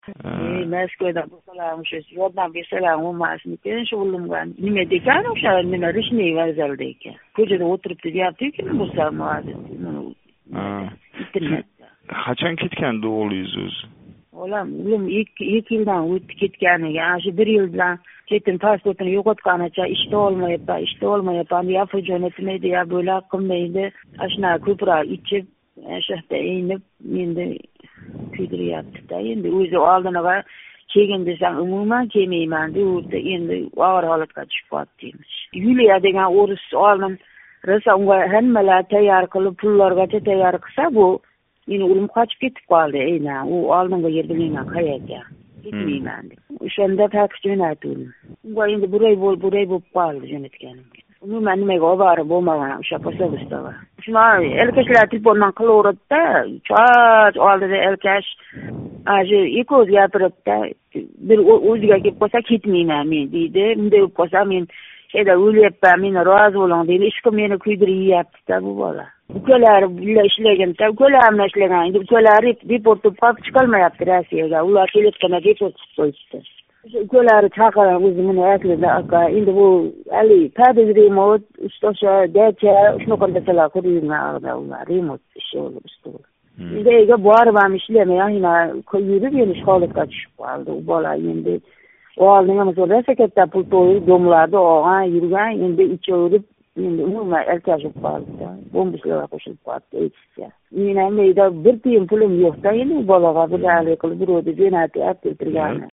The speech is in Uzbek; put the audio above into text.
Moskvada bo'lsalarmish, yordam bersalar bo'lmasmi? Keyin shu o'g'limga nima degan o'sha nima rishniy vokzalda ekan. Ko'chada o'tiribdi deyapti-ku, nima bo'lsa muazin. Internetda. Qachon ketgandi o'g'lingiz o'zi? O'g'lim 2 yildan o'tib ketganiga, shu 1 yil bilan ketin pasportini yo'qotganicha ishda olmayapman, ya fujon etmaydi, ya bo'lak qilmaydi. Ashuna ko'proq ichib, shu yerda inib, endi kuydiryapti-da. Endi o'zi oldiniga kelgin desam, umuman kelmayman deb, endi og'ir holatga tushib qolibdimiz. Yuliya degan o'ris oldin rosa unga hammalar tayyor qilib, pullargacha tayyor qilsa, bu meni o'g'lim qochib ketib qoldi. Aynan u oldinga yer bilmayman qayerga. Ketmayman deb. O'shanda taksi jo'natdim. Unga endi buray bo'lib qoldi jo'natganimga. Umuman nimaga oborib bo'lmagan o'sha posolistova. Shuna elkashlar telefondan qilaveradi-da, cho'ch oldida elkash shu ikko'z gapiribdi. Bir o'ziga kelib qolsa ketmayman men deydi. Bunday bo'lib qolsa men şeyda o'lyapman, meni rozi bo'ling deydi. Ishqim meni kuydiryapti-da bu bola. Ukalari bilan ishlaganda, ukalarim bilan ishlagan. Endi ukalari deport qilib chiqolmayapti Rossiyaga. Ular kelayotganda deport qilib qo'yibdi. Ukalari chaqirgan o'zi meni aslida aka, endi bu ali padez remote, o'sha dacha, shunaqa narsalar qilgan ular remote ish olib ishladi. Uyga borib ham ishlamay, yurib endi holatga tushib qoldi. U bola endi oldinga masalan katta pul to'yib domlarda olgan, yurgan, endi ichaverib, endi umuman erkashib qoldi. Bombishlarga qo'shilib qoldi aytishga. Men ham bir tiyin pulim yo'q-da, endi bolaga bir alik qilib birovni jo'natib turgan.